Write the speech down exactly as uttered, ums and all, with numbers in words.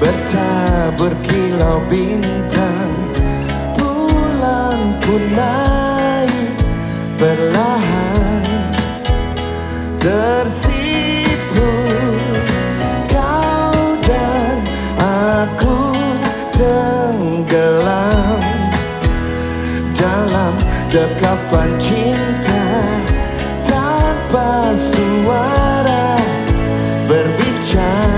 bertabur kilau bintang. Bulan pun naik perlahan, tersipu kau dan aku tenggelam dalam dekapan cinta tanpa suara berbicara.